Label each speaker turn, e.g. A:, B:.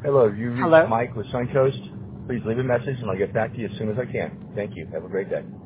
A: Hello, you reached
B: Hello?
A: Mike with Suncoast. Please leave a message and I'll get back to you as soon as I can. Thank you. Have a great day.